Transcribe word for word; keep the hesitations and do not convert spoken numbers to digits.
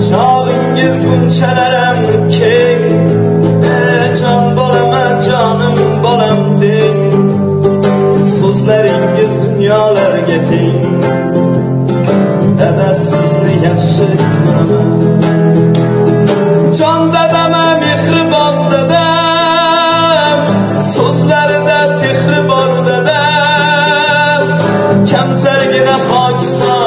Çağıngiz bunchalarım keng, e can bolama canım bolam deng. So'zlaringiz dunyolarga teng, dada sizni yaxshi ko'raman. Jon dadama mehribon dadam, so'zlarida sehri bor dadam. Kamtargina hokisan